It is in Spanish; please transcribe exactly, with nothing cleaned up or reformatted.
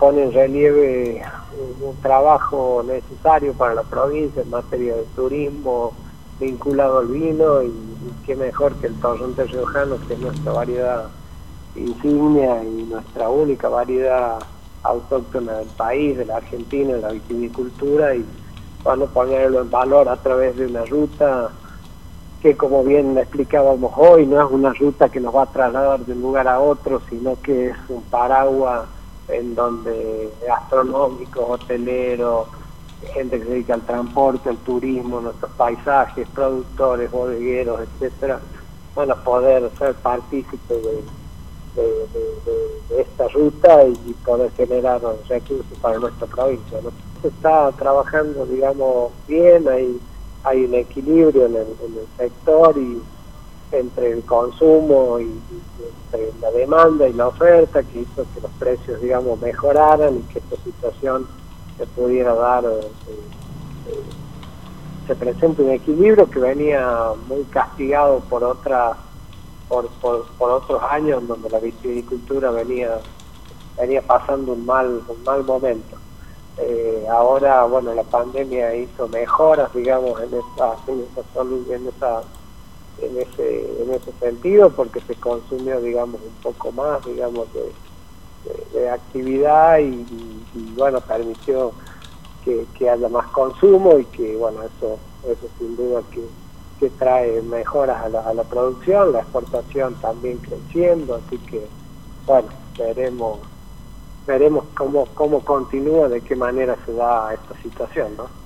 pone en relieve un, un trabajo necesario para la provincia en materia de turismo vinculado al vino, y, y qué mejor que el torrontés riojano, que es nuestra variedad insignia y nuestra única variedad autóctona del país, de la Argentina, de la viticultura, y bueno, ponerlo en valor a través de una ruta que, como bien explicábamos hoy, no es una ruta que nos va a trasladar de un lugar a otro, sino que es un paraguas en donde gastronómicos, hoteleros, gente que se dedica al transporte, al turismo, nuestros paisajes, productores, bodegueros, etcétera, van a poder ser partícipes de, de, de, de, de esta ruta y poder generar recursos para nuestra provincia, ¿no? Se está trabajando, digamos, bien, hay hay un equilibrio en el, en el sector, y entre el consumo y, y entre la demanda y la oferta, que hizo que los precios, digamos, mejoraran y que esta situación se pudiera dar, eh, eh, se presenta un equilibrio que venía muy castigado por otra por, por, por otros años donde la viticultura venía venía pasando un mal un mal momento. Eh, ahora, bueno, la pandemia hizo mejoras, digamos, en esa, en esa, en esa, en ese, en ese sentido, porque se consumió, digamos, un poco más, digamos, de, de, de actividad y, y, y, bueno, permitió que, que haya más consumo, y que, bueno, eso, eso sin duda que, que trae mejoras a la, a la producción, la exportación también creciendo, así que, bueno, veremos. Veremos cómo, cómo continúa, de qué manera se da esta situación, ¿no?